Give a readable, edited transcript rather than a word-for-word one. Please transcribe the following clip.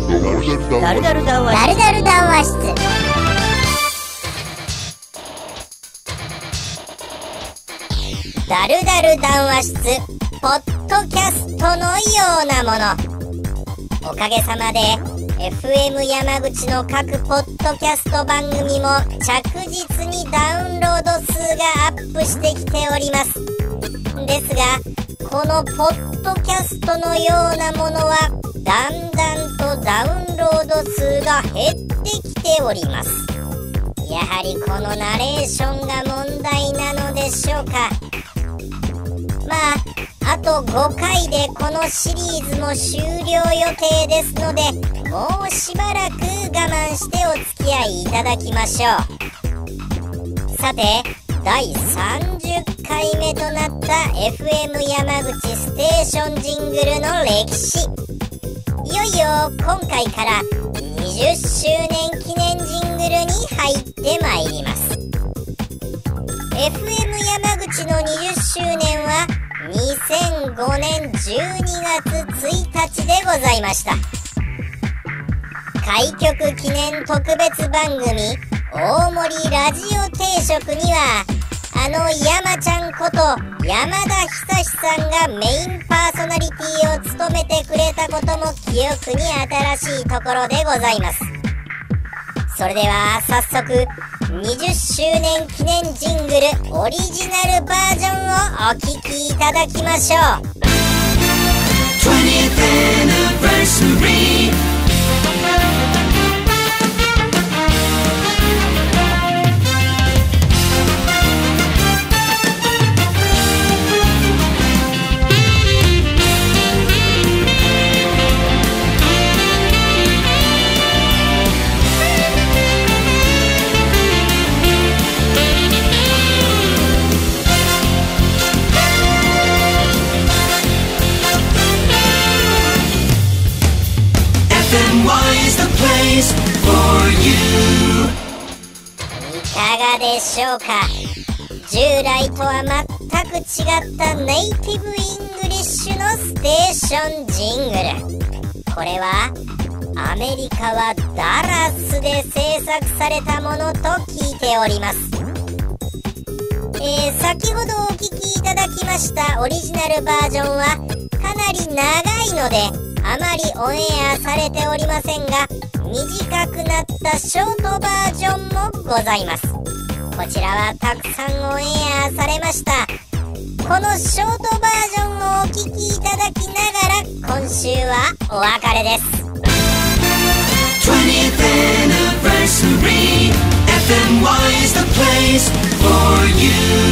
ダルダル談話室。ダルダル談話室、ポッドキャストのようなもの。おかげさまで FM 山口の各ポッドキャスト番組も着実にダウンロード数がアップしてきております。ですが、このポッドキャストのようなものはだんだんとダウンロード数が減ってきております。やはりこのナレーションが問題なのでしょうか。あと5回でこのシリーズも終了予定ですので、もうしばらく我慢してお付き合いいただきましょう。さて、第30回目となった FM 山口ステーションジングルの歴史、いよいよ今回から20周年記念ジングルに入ってまいります。 FM 山口の20周年は2005年12月1日でございました。開局記念特別番組大盛りラジオ定食には、山ちゃんこと山田久志さんがメインパーソナリティを務めてくれたことも記憶に新しいところでございます。それでは早速20周年記念ジングルオリジナルバージョンをお聴きいただきましょう。 20th anniversary for you。 いかがでしょうか。従来とは全く違ったネイティブイングリッシュのステーションジングル。これはアメリカはダラスで制作されたものと聞いております。先ほどお聞きいただきましたオリジナルバージョンはかなり長いのであまりオンエアされておりませんが、短くなったショートバージョンもございます。こちらはたくさんオンエアされました。このショートバージョンをお聞きいただきながら今週はお別れです。 20th anniversary FMY is the place for you。